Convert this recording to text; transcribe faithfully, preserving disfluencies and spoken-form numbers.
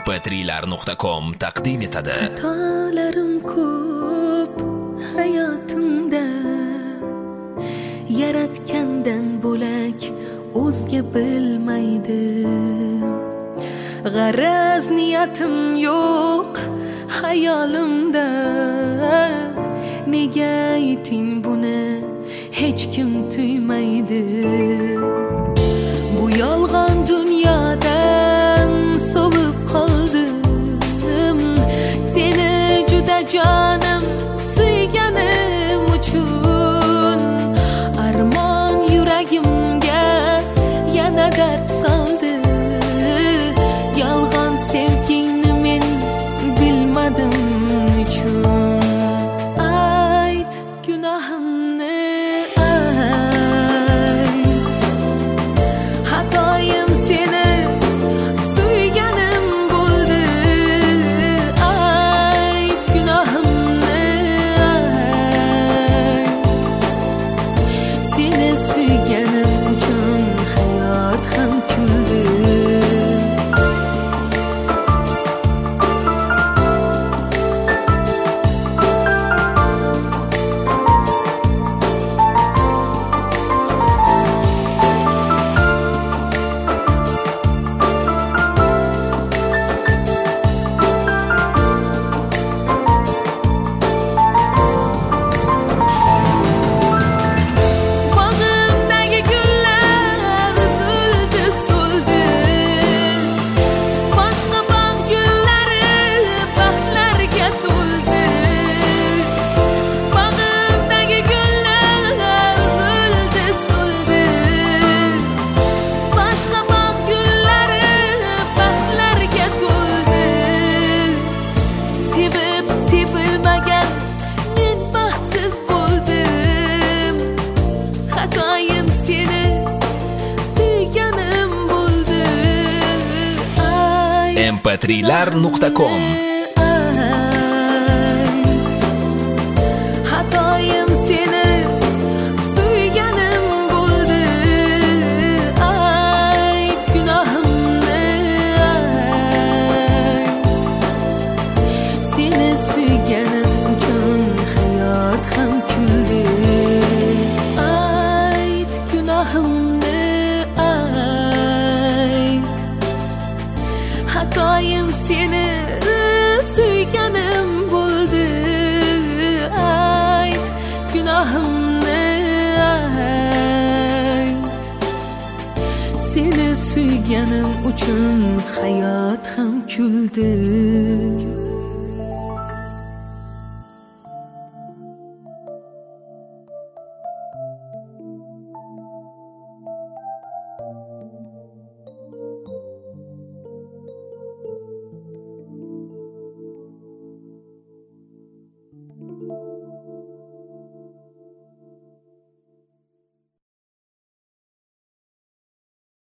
em p tri lar nuqta com taqdim etadi. Xatolarim ko'p hayotimda, yaratgandan bo'lak o'zga bilmaydim. G'araz niyatim yo'q hayolimda, nega ayting buni hech kim tuymaydi. Bu yolg'on dunyodan sovib qoldim, seni juda jonim suyganim uchun. Armon yuragimga yana dard soldi, yolg'on sevgingni men bilmadim nechun. Ayt gunohimni ayt, xatoyim seni suyganim bo'ldi. Ayt gunohimni ayt, seni suyganim uchun hayot ham kuldi. em p tri lar nuqta com Xatoyim seni suyganim bo'ldi. Ayt gunohimni ayt, seni suyganim uchun hayot ham kuldi. Ayt gunohimni ayt, xatoyim seni suyganim bo'ldi. Ayt gunohimni ayt, seni suyganim uchun hayot ham kuldi.